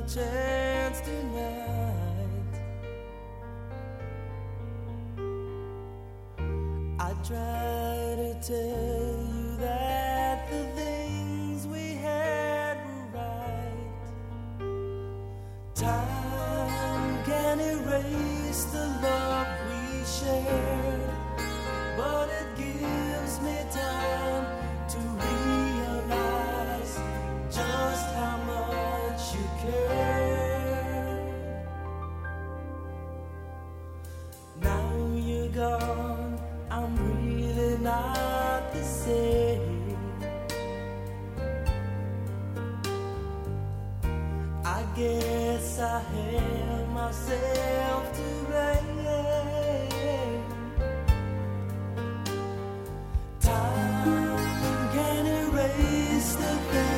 chance tonight. I try to tell you that the things we had were right. Time can erase the love we shared, but it gives me time to realize just how much you care. Now you're gone, I'm really not the same. I guess I have myself to blame. Time can erase the things